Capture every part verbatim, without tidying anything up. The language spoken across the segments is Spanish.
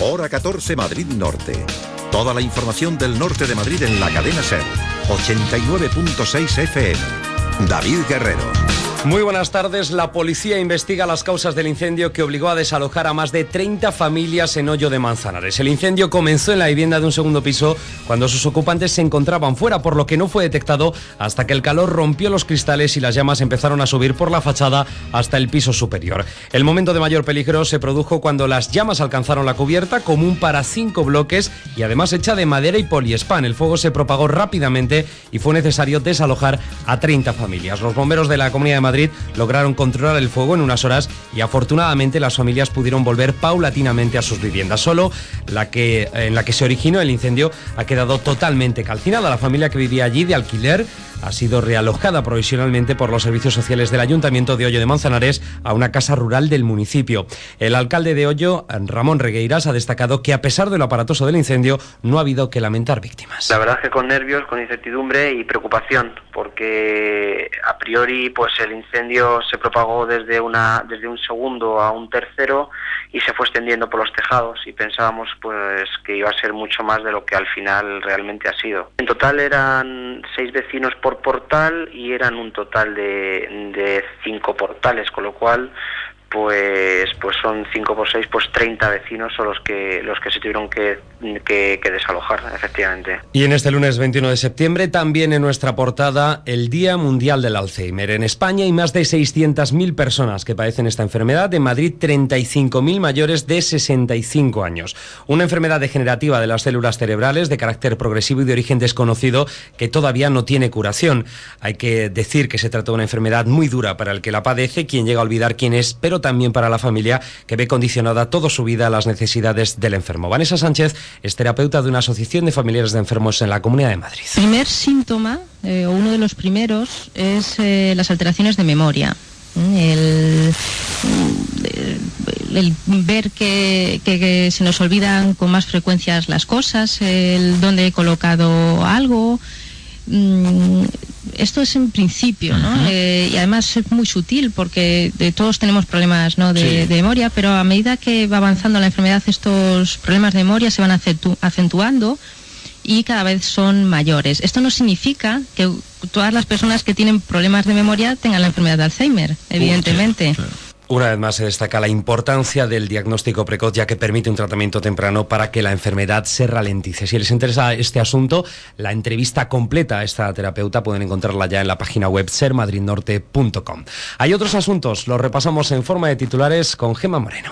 Hora catorce, Madrid Norte. Toda la información del norte de Madrid en la cadena SER. ochenta y nueve punto seis F M. David Guerrero. Muy buenas tardes. La policía investiga las causas del incendio que obligó a desalojar a más de treinta familias en Hoyo de Manzanares. El incendio comenzó en la vivienda de un segundo piso cuando sus ocupantes se encontraban fuera, por lo que no fue detectado hasta que el calor rompió los cristales y las llamas empezaron a subir por la fachada hasta el piso superior. El momento de mayor peligro se produjo cuando las llamas alcanzaron la cubierta, común para cinco bloques y además hecha de madera y poliespán. El fuego se propagó rápidamente y fue necesario desalojar a treinta familias. Los bomberos de la Comunidad de Madrid Madrid lograron controlar el fuego en unas horas y afortunadamente las familias pudieron volver paulatinamente a sus viviendas. Solo la que, en la que se originó el incendio ha quedado totalmente calcinada. La familia que vivía allí de alquiler ha sido realojada provisionalmente por los servicios sociales del Ayuntamiento de Hoyo de Manzanares a una casa rural del municipio. El alcalde de Hoyo, Ramón Regueiras, ha destacado que a pesar de lo aparatoso del incendio no ha habido que lamentar víctimas. La verdad es que con nervios, con incertidumbre y preocupación, porque a priori pues el incendio se propagó desde una desde un segundo a un tercero y se fue extendiendo por los tejados y pensábamos pues que iba a ser mucho más de lo que al final realmente ha sido. En total eran seis vecinos por portal y eran un total de, de cinco portales, con lo cual pues pues son cinco por seis, pues treinta vecinos son los que los que se tuvieron que, que, que desalojar, efectivamente. Y en este lunes veintiuno de septiembre también en nuestra portada el Día Mundial del Alzheimer. En España hay más de seiscientas mil personas que padecen esta enfermedad, en Madrid treinta y cinco mil mayores de sesenta y cinco años. Una enfermedad degenerativa de las células cerebrales de carácter progresivo y de origen desconocido que todavía no tiene curación. Hay que decir que se trata de una enfermedad muy dura para el que la padece, quien llega a olvidar quién es, pero también para la familia que ve condicionada toda su vida a las necesidades del enfermo. Vanessa Sánchez es terapeuta de una asociación de familiares de enfermos en la Comunidad de Madrid. El primer síntoma, eh, o uno de los primeros, es eh, las alteraciones de memoria. El, el, el ver que, que, que se nos olvidan con más frecuencias las cosas, el dónde he colocado algo. Esto es en principio, ¿no? Uh-huh. Eh, y además es muy sutil porque de, todos tenemos problemas, ¿no? de, sí. de memoria, pero a medida que va avanzando la enfermedad estos problemas de memoria se van acentu- acentuando y cada vez son mayores. Esto no significa que todas las personas que tienen problemas de memoria tengan la enfermedad de Alzheimer, evidentemente. Uh, sí, sí. Una vez más se destaca la importancia del diagnóstico precoz, ya que permite un tratamiento temprano para que la enfermedad se ralentice. Si les interesa este asunto, la entrevista completa a esta terapeuta pueden encontrarla ya en la página web ser madrid norte punto com. Hay otros asuntos, los repasamos en forma de titulares con Gemma Moreno.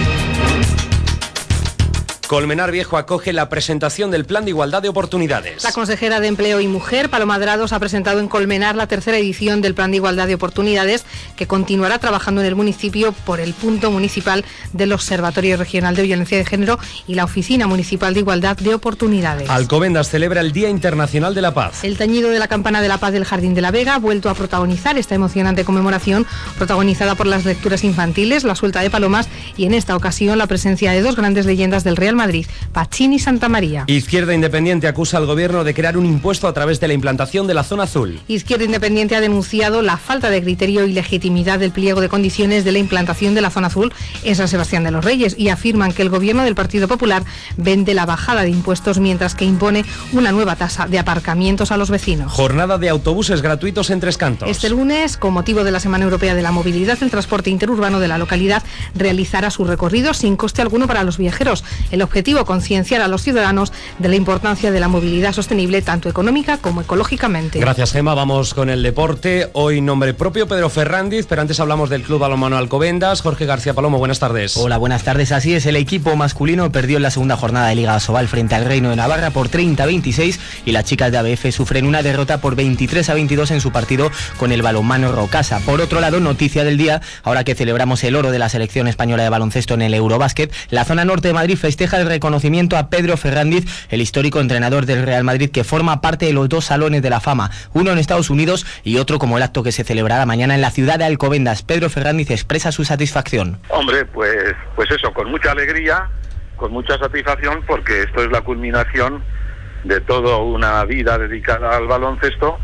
Colmenar Viejo acoge la presentación del Plan de Igualdad de Oportunidades. La consejera de Empleo y Mujer, Paloma Drados, ha presentado en Colmenar la tercera edición del Plan de Igualdad de Oportunidades, que continuará trabajando en el municipio por el punto municipal del Observatorio Regional de Violencia de Género y la Oficina Municipal de Igualdad de Oportunidades. Alcobendas celebra el Día Internacional de la Paz. El tañido de la campana de la paz del Jardín de la Vega ha vuelto a protagonizar esta emocionante conmemoración, protagonizada por las lecturas infantiles, la suelta de palomas y en esta ocasión la presencia de dos grandes leyendas del Real Madrid, Madrid, Pachín y Santa María. Izquierda Independiente acusa al gobierno de crear un impuesto a través de la implantación de la zona azul. Izquierda Independiente ha denunciado la falta de criterio y legitimidad del pliego de condiciones de la implantación de la zona azul en San Sebastián de los Reyes y afirman que el gobierno del Partido Popular vende la bajada de impuestos mientras que impone una nueva tasa de aparcamientos a los vecinos. Jornada de autobuses gratuitos en Tres Cantos. Este lunes, con motivo de la Semana Europea de la Movilidad, el transporte interurbano de la localidad realizará su recorrido sin coste alguno para los viajeros. El objetivo, concienciar a los ciudadanos de la importancia de la movilidad sostenible, tanto económica como ecológicamente. Gracias, Gemma. Vamos con el deporte. Hoy nombre propio, Pedro Ferrandiz, pero antes hablamos del Club Balonmano Alcobendas. Jorge García Palomo, buenas tardes. Hola, buenas tardes. Así es, el equipo masculino perdió en la segunda jornada de Liga Asobal frente al Reino de Navarra por treinta a veintiséis y las chicas de A B F sufren una derrota por veintitrés a veintidós en su partido con el Balonmano Rocasa. Por otro lado, noticia del día, ahora que celebramos el oro de la selección española de baloncesto en el Eurobásquet, la zona norte de Madrid festeja el reconocimiento a Pedro Ferrandiz, el histórico entrenador del Real Madrid, que forma parte de los dos salones de la fama, uno en Estados Unidos y otro como el acto que se celebrará mañana en la ciudad de Alcobendas. Pedro Ferrandiz expresa su satisfacción. Hombre, pues, pues eso, con mucha alegría, con mucha satisfacción, porque esto es la culminación de toda una vida dedicada al baloncesto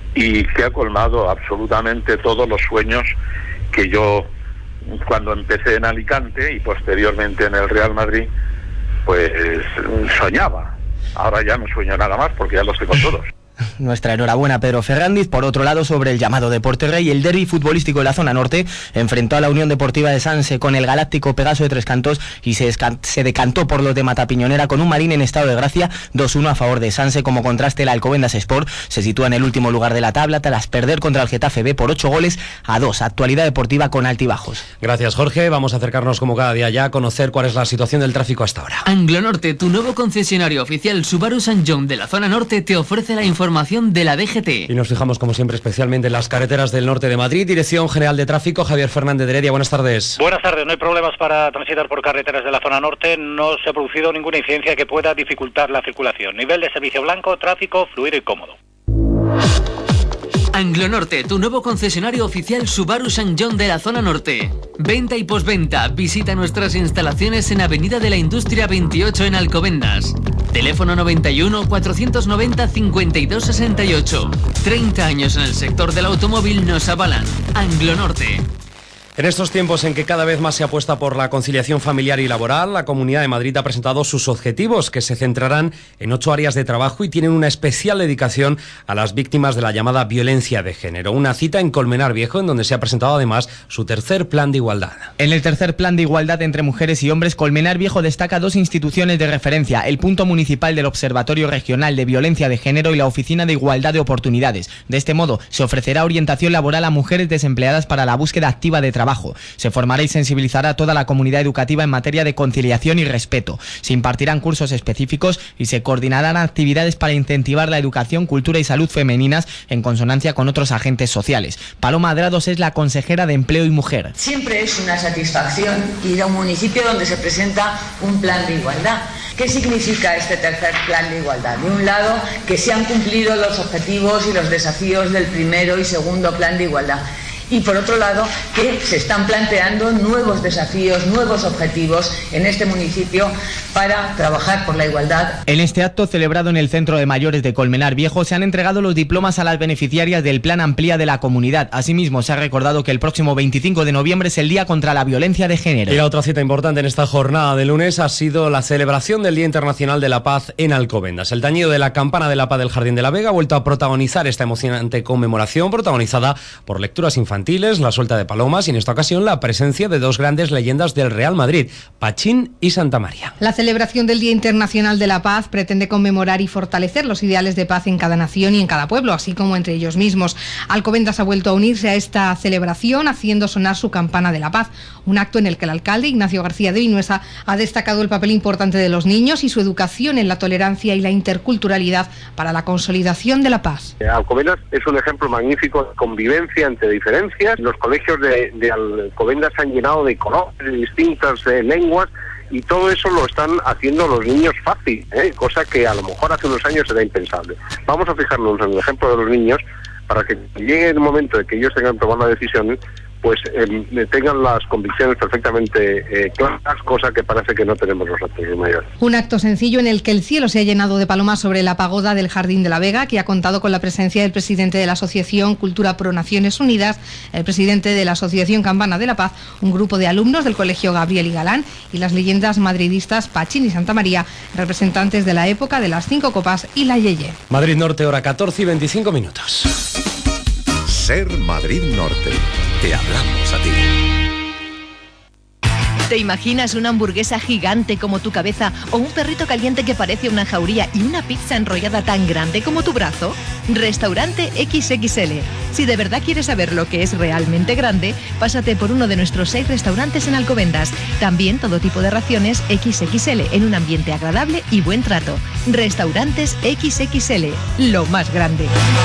y que ha colmado absolutamente todos los sueños que yo, cuando empecé en Alicante y posteriormente en el Real Madrid, pues soñaba. Ahora ya no sueño nada más porque ya los tengo todos. Nuestra enhorabuena, Pedro Ferrandiz. Por otro lado, sobre el llamado Deporte Rey, el derbi futbolístico de la zona norte enfrentó a la Unión Deportiva de Sanse con el galáctico Pegaso de Tres Cantos y se, se decantó por los de Matapiñonera con un Marín en estado de gracia, dos uno a favor de Sanse. Como contraste, el Alcobendas Sport se sitúa en el último lugar de la tabla tras perder contra el Getafe B por ocho goles a dos. Actualidad deportiva con altibajos. Gracias, Jorge. Vamos a acercarnos como cada día ya a conocer cuál es la situación del tráfico hasta ahora. Anglonorte, tu nuevo concesionario oficial Subaru San John de la zona norte, te ofrece la información de la D G T. Y nos fijamos como siempre especialmente en las carreteras del norte de Madrid. Dirección General de Tráfico, Javier Fernández de Heredia, buenas tardes. Buenas tardes, no hay problemas para transitar por carreteras de la zona norte, no se ha producido ninguna incidencia que pueda dificultar la circulación. Nivel de servicio blanco, tráfico fluido y cómodo. Anglonorte, tu nuevo concesionario oficial Subaru San John de la zona norte. Venta y postventa. Visita nuestras instalaciones en Avenida de la Industria veintiocho en Alcobendas. Teléfono noventa y uno, cuatrocientos noventa, cincuenta y dos sesenta y ocho. treinta años en el sector del automóvil nos avalan. Anglonorte. En estos tiempos en que cada vez más se apuesta por la conciliación familiar y laboral, la Comunidad de Madrid ha presentado sus objetivos, que se centrarán en ocho áreas de trabajo y tienen una especial dedicación a las víctimas de la llamada violencia de género. Una cita en Colmenar Viejo, en donde se ha presentado además su tercer plan de igualdad. En el tercer plan de igualdad entre mujeres y hombres, Colmenar Viejo destaca dos instituciones de referencia: el punto municipal del Observatorio Regional de Violencia de Género y la Oficina de Igualdad de Oportunidades. De este modo, se ofrecerá orientación laboral a mujeres desempleadas para la búsqueda activa de trabajo. Se formará y sensibilizará a toda la comunidad educativa en materia de conciliación y respeto. Se impartirán cursos específicos y se coordinarán actividades para incentivar la educación, cultura y salud femeninas en consonancia con otros agentes sociales. Paloma Adrados es la consejera de Empleo y Mujer. Siempre es una satisfacción ir a un municipio donde se presenta un plan de igualdad. ¿Qué significa este tercer plan de igualdad? De un lado, que se han cumplido los objetivos y los desafíos del primero y segundo plan de igualdad. Y por otro lado, que se están planteando nuevos desafíos, nuevos objetivos en este municipio para trabajar por la igualdad. En este acto celebrado en el Centro de Mayores de Colmenar Viejo se han entregado los diplomas a las beneficiarias del Plan Amplía de la comunidad. Asimismo, se ha recordado que el próximo veinticinco de noviembre es el Día contra la Violencia de Género. Y la otra cita importante en esta jornada de lunes ha sido la celebración del Día Internacional de la Paz en Alcobendas. El tañido de la campana de la paz del Jardín de la Vega ha vuelto a protagonizar esta emocionante conmemoración, protagonizada por lecturas infantiles, la suelta de palomas y en esta ocasión la presencia de dos grandes leyendas del Real Madrid, Pachín y Santa María. La celebración del Día Internacional de la Paz pretende conmemorar y fortalecer los ideales de paz en cada nación y en cada pueblo, así como entre ellos mismos. Alcobendas ha vuelto a unirse a esta celebración haciendo sonar su campana de la paz, un acto en el que el alcalde Ignacio García de Vinuesa ha destacado el papel importante de los niños y su educación en la tolerancia y la interculturalidad para la consolidación de la paz. Alcobendas es un ejemplo magnífico de convivencia entre diferencias. Los colegios de, de Alcobendas se han llenado de colores, de distintas eh, lenguas, y todo eso lo están haciendo los niños fácil, ¿eh? Cosa que a lo mejor hace unos años era impensable. Vamos a fijarnos en el ejemplo de los niños para que llegue el momento de que ellos tengan que tomar la decisión, pues eh, tengan las convicciones perfectamente eh, claras, cosa que parece que no tenemos los actores mayores. Un acto sencillo en el que el cielo se ha llenado de palomas sobre la pagoda del Jardín de la Vega, que ha contado con la presencia del presidente de la Asociación Cultura Pro Naciones Unidas, el presidente de la Asociación Campana de la Paz, un grupo de alumnos del Colegio Gabriel y Galán y las leyendas madridistas Pachín y Santa María, representantes de la época de las cinco copas y la Yeye. Madrid Norte, hora catorce y veinticinco minutos. Ser Madrid Norte. Te hablamos a ti. ¿Te imaginas una hamburguesa gigante como tu cabeza o un perrito caliente que parece una jauría y una pizza enrollada tan grande como tu brazo? Restaurante equis equis ele. Si de verdad quieres saber lo que es realmente grande, pásate por uno de nuestros seis restaurantes en Alcobendas. También todo tipo de raciones equis equis ele en un ambiente agradable y buen trato. Restaurantes equis equis ele. Lo más grande.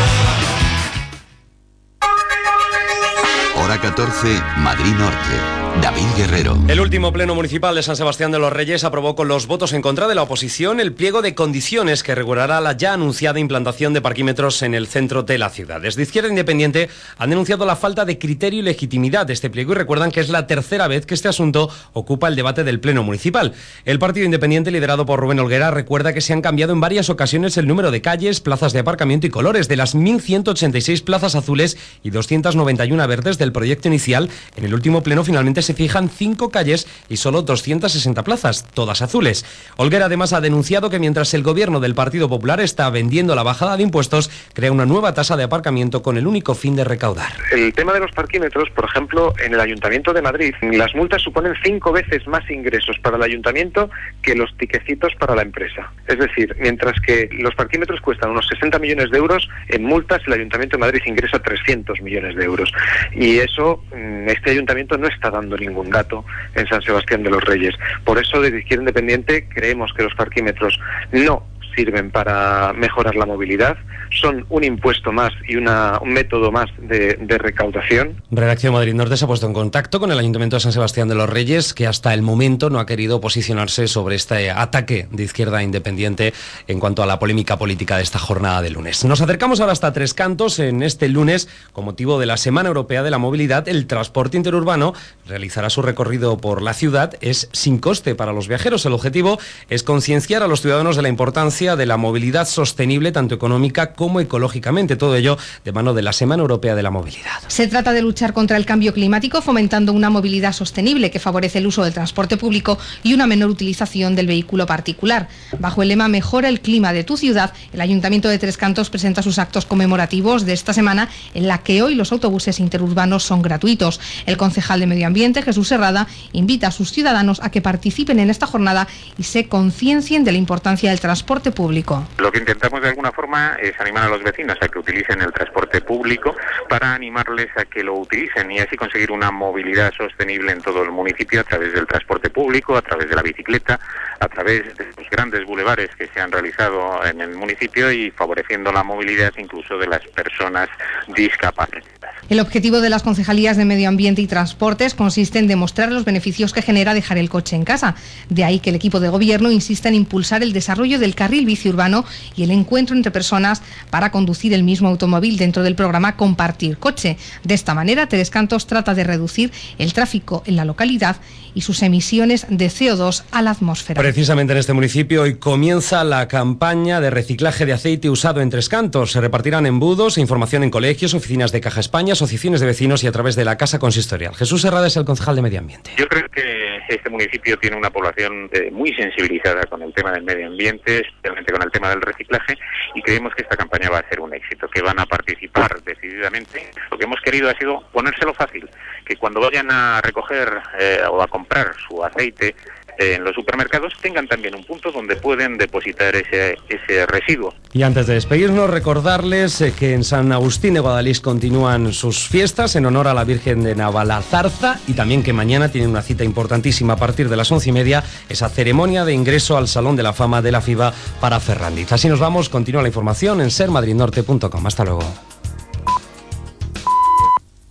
Hora catorce, Madrid Norte. David Guerrero. El último pleno municipal de San Sebastián de los Reyes aprobó con los votos en contra de la oposición el pliego de condiciones que regulará la ya anunciada implantación de parquímetros en el centro de la ciudad. Desde Izquierda Independiente han denunciado la falta de criterio y legitimidad de este pliego y recuerdan que es la tercera vez que este asunto ocupa el debate del pleno municipal. El Partido Independiente, liderado por Rubén Olguera, recuerda que se han cambiado en varias ocasiones el número de calles, plazas de aparcamiento y colores. De las mil ciento ochenta y seis plazas azules y doscientas noventa y una verdes del proyecto inicial, en el último pleno finalmente se fijan cinco calles y solo doscientas sesenta plazas, todas azules. Olguera además ha denunciado que mientras el gobierno del Partido Popular está vendiendo la bajada de impuestos, crea una nueva tasa de aparcamiento con el único fin de recaudar. El tema de los parquímetros, por ejemplo, en el Ayuntamiento de Madrid, las multas suponen cinco veces más ingresos para el Ayuntamiento que los tiquecitos para la empresa. Es decir, mientras que los parquímetros cuestan unos sesenta millones de euros, en multas el Ayuntamiento de Madrid ingresa trescientos millones de euros. Y eso, este Ayuntamiento no está dando ningún dato en San Sebastián de los Reyes. Por eso, desde Izquierda Independiente, creemos que los parquímetros no sirven para mejorar la movilidad, son un impuesto más y una, un método más de, de recaudación. Redacción Madrid Norte se ha puesto en contacto con el Ayuntamiento de San Sebastián de los Reyes, que hasta el momento no ha querido posicionarse sobre este ataque de Izquierda Independiente en cuanto a la polémica política de esta jornada de lunes. Nos acercamos ahora hasta Tres Cantos. En este lunes, con motivo de la Semana Europea de la Movilidad, el transporte interurbano realizará su recorrido por la ciudad. Es sin coste para los viajeros. El objetivo es concienciar a los ciudadanos de la importancia de la movilidad sostenible, tanto económica como ecológicamente, todo ello de mano de la Semana Europea de la Movilidad. Se trata de luchar contra el cambio climático fomentando una movilidad sostenible que favorece el uso del transporte público y una menor utilización del vehículo particular. Bajo el lema Mejora el clima de tu ciudad, el Ayuntamiento de Tres Cantos presenta sus actos conmemorativos de esta semana, en la que hoy los autobuses interurbanos son gratuitos. El concejal de Medio Ambiente, Jesús Herrada, invita a sus ciudadanos a que participen en esta jornada y se conciencien de la importancia del transporte público. Lo que intentamos de alguna forma es animar a los vecinos a que utilicen el transporte público para animarles a que lo utilicen y así conseguir una movilidad sostenible en todo el municipio a través del transporte público, a través de la bicicleta, a través de los grandes bulevares que se han realizado en el municipio y favoreciendo la movilidad incluso de las personas discapacitadas. El objetivo de las concejalías de Medio Ambiente y Transportes consiste en demostrar los beneficios que genera dejar el coche en casa. De ahí que el equipo de gobierno insista en impulsar el desarrollo del carril bici urbano y el encuentro entre personas para conducir el mismo automóvil dentro del programa Compartir Coche. De esta manera, Tres Cantos trata de reducir el tráfico en la localidad y sus emisiones de C O dos a la atmósfera. Precisamente en este municipio hoy comienza la campaña de reciclaje de aceite usado en Tres Cantos. Se repartirán embudos e información en colegios, oficinas de Caja España, asociaciones de vecinos y a través de la Casa Consistorial. Jesús Herrada es el concejal de Medio Ambiente. Yo creo que este municipio tiene una población eh, muy sensibilizada con el tema del medio ambiente, especialmente con el tema del reciclaje, y creemos que esta campaña va a ser un éxito, que van a participar decididamente. Lo que hemos querido ha sido ponérselo fácil, que cuando vayan a recoger eh, o a comprar su aceite eh, en los supermercados tengan también un punto donde pueden depositar ese, ese residuo. Y antes de despedirnos, recordarles eh, que en San Agustín de Guadalix continúan sus fiestas en honor a la Virgen de Navalazarza y también que mañana tienen una cita importantísima a partir de las once y media, esa ceremonia de ingreso al Salón de la Fama de la FIBA para Ferrandiz. Así nos vamos, continúa la información en ser madrid norte punto com. Hasta luego.